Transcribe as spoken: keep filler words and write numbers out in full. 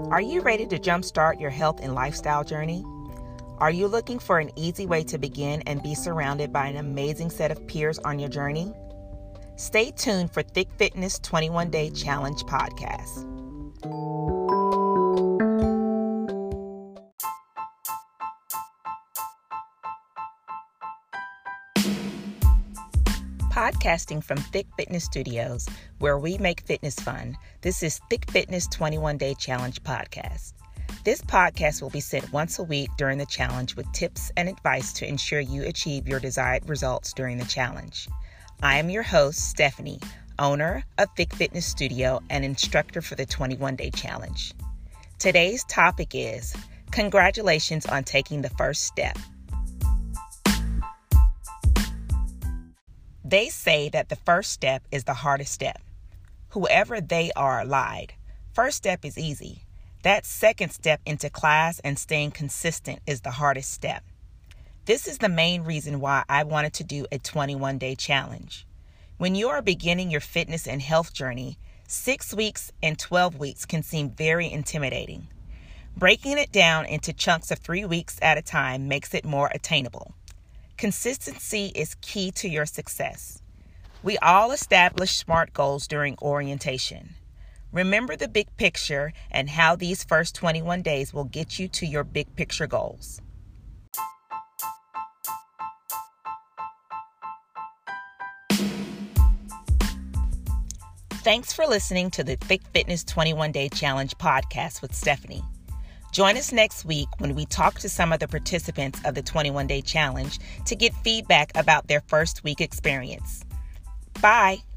Are you ready to jumpstart your health and lifestyle journey? Are you looking for an easy way to begin and be surrounded by an amazing set of peers on your journey? Stay tuned for Thick Fitness twenty-one day Challenge podcast. Podcasting from Thick Fitness Studios, where we make fitness fun, this is Thick Fitness twenty-one day Challenge podcast. This podcast will be sent once a week during the challenge with tips and advice to ensure you achieve your desired results during the challenge. I am your host, Stephanie, owner of Thick Fitness Studio and instructor for the twenty-one day challenge. Today's topic is, congratulations on taking the first step. They say that the first step is the hardest step. Whoever they are lied. First step is easy. That second step into class and staying consistent is the hardest step. This is the main reason why I wanted to do a twenty-one day challenge. When you are beginning your fitness and health journey, six weeks and twelve weeks can seem very intimidating. Breaking it down into chunks of three weeks at a time makes it more attainable. Consistency is key to your success. We all establish SMART goals during orientation. Remember the big picture and how these first twenty-one days will get you to your big picture goals. Thanks for listening to the Thick Fitness twenty-one day Challenge podcast with Stephanie. Join us next week when we talk to some of the participants of the twenty-one day challenge to get feedback about their first week experience. Bye.